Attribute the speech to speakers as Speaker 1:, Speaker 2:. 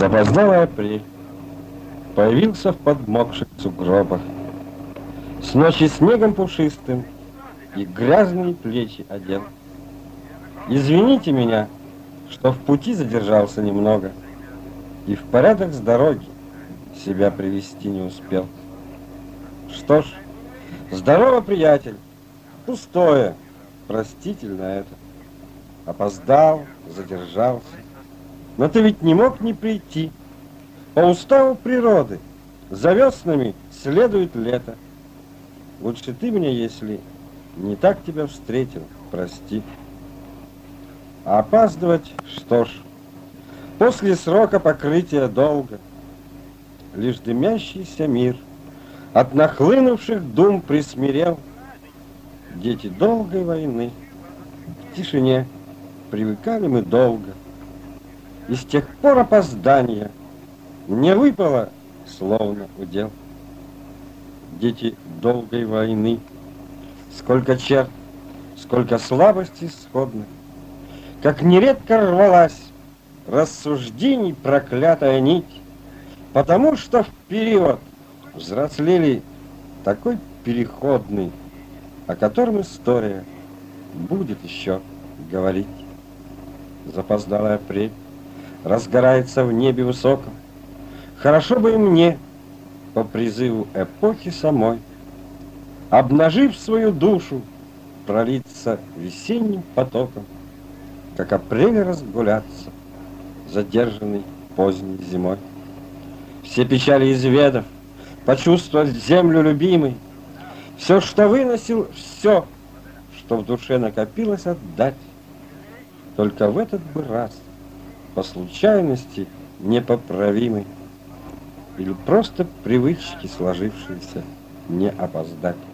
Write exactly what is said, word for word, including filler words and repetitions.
Speaker 1: Запоздалый апрель появился в подмокших сугробах, с ночи снегом пушистым и грязные плечи одел. Извините меня, что в пути задержался немного и в порядок с дороги себя привести не успел. Что ж, здорово, приятель, пустое, простительно это. Опоздал, задержался. Но ты ведь не мог не прийти. По уставу природы за веснами следует лето. Лучше ты мне, если не так тебя встретил, прости. А опаздывать, что ж, после срока покрытия долга. Лишь дымящийся мир от нахлынувших дум присмирел. Дети долгой войны, в тишине привыкали мы долго. И с тех пор опоздания не выпало, словно удел. Дети долгой войны, сколько черт, сколько слабостей сходных, как нередко рвалась рассуждений проклятая нить, потому что в период взрослели такой переходный, о котором история будет еще говорить. Запоздалый апрель разгорается в небе высоком. Хорошо бы и мне, по призыву эпохи самой, обнажив свою душу, пролиться весенним потоком, как апрель разгуляться, задержанный поздней зимой. Все печали изведав, почувствовать землю любимой, все, что выносил, все, что в душе накопилось, отдать. Только в этот бы раз, по случайности непоправимой, или просто привычки сложившиеся, не опоздать.